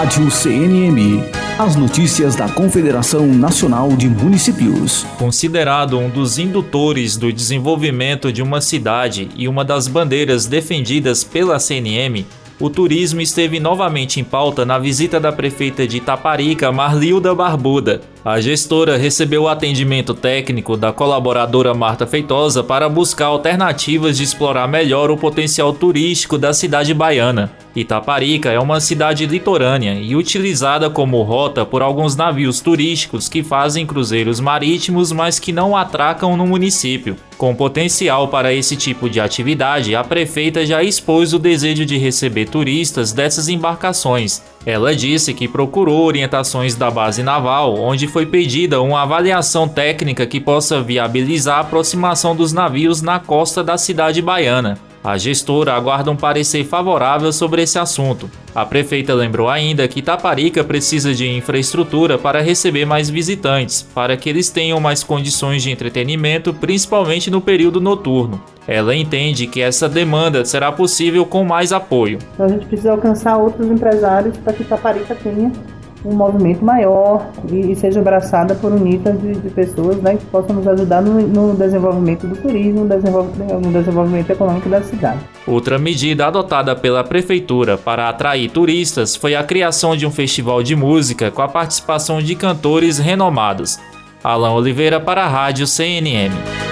Rádio CNM. As notícias da Confederação Nacional de Municípios. Considerado um dos indutores do desenvolvimento de uma cidade e uma das bandeiras defendidas pela CNM, o turismo esteve novamente em pauta na visita da prefeita de Itaparica, Marlilda Barbuda. A gestora recebeu o atendimento técnico da colaboradora Marta Feitosa para buscar alternativas de explorar melhor o potencial turístico da cidade baiana. Itaparica é uma cidade litorânea e utilizada como rota por alguns navios turísticos que fazem cruzeiros marítimos, mas que não atracam no município. Com potencial para esse tipo de atividade, a prefeita já expôs o desejo de receber turistas dessas embarcações. Ela disse que procurou orientações da base naval, onde foi pedida uma avaliação técnica que possa viabilizar a aproximação dos navios na costa da cidade baiana. A gestora aguarda um parecer favorável sobre esse assunto. A prefeita lembrou ainda que Itaparica precisa de infraestrutura para receber mais visitantes, para que eles tenham mais condições de entretenimento, principalmente no período noturno. Ela entende que essa demanda será possível com mais apoio. Então a gente precisa alcançar outros empresários para que Itaparica tenha um movimento maior e seja abraçada por unitas de pessoas, né, que possam nos ajudar no desenvolvimento do turismo, no desenvolvimento econômico da cidade. Outra medida adotada pela prefeitura para atrair turistas foi a criação de um festival de música com a participação de cantores renomados. Alan Oliveira para a Rádio CNM.